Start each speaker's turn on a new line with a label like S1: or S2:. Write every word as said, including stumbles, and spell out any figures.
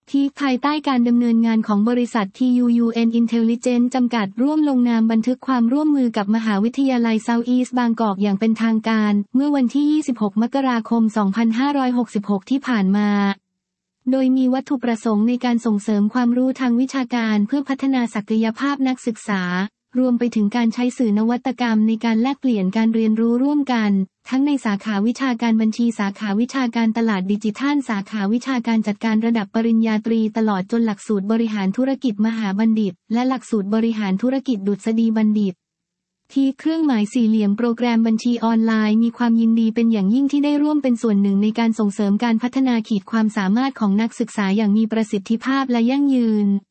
S1: ที่ภายใต้การดำเนินงานของบริษัท ที ยู ยู เอ็น Intelligence จำกัดร่วมลงนามบันทึกความร่วมมือกับมหาวิทยาลัย Southeast บางกอกอย่างเป็นทางการเมื่อวันที่ ยี่สิบหก มกราคม สองพันห้าร้อยหกสิบหก ที่ผ่านมาโดยมีวัตถุประสงค์ในการส่งเสริมความรู้ทางวิชาการเพื่อพัฒนาศักยภาพนักศึกษารวมไปถึงการใช้สื่อนวัตกรรมในการแลกเปลี่ยนการเรียนรู้ร่วมกันทั้งในสาขาวิชาการบัญชีสาขาวิชาการตลาดดิจิทัลสาขาวิชาการจัดการระดับปริญญาตรีตลอดจนหลักสูตรบริหารธุรกิจมหาบัณฑิตและหลักสูตรบริหารธุรกิจดุษฎีบัณฑิตที่เครื่องหมายสี่เหลี่ยมโปรแกรมบัญชีออนไลน์มีความยินดีเป็นอย่างยิ่งที่ได้ร่วมเป็นส่วนหนึ่งในการส่งเสริมการพัฒนาขีดความสามารถของนักศึกษาอย่างมีประสิทธิภาพและยั่งยืน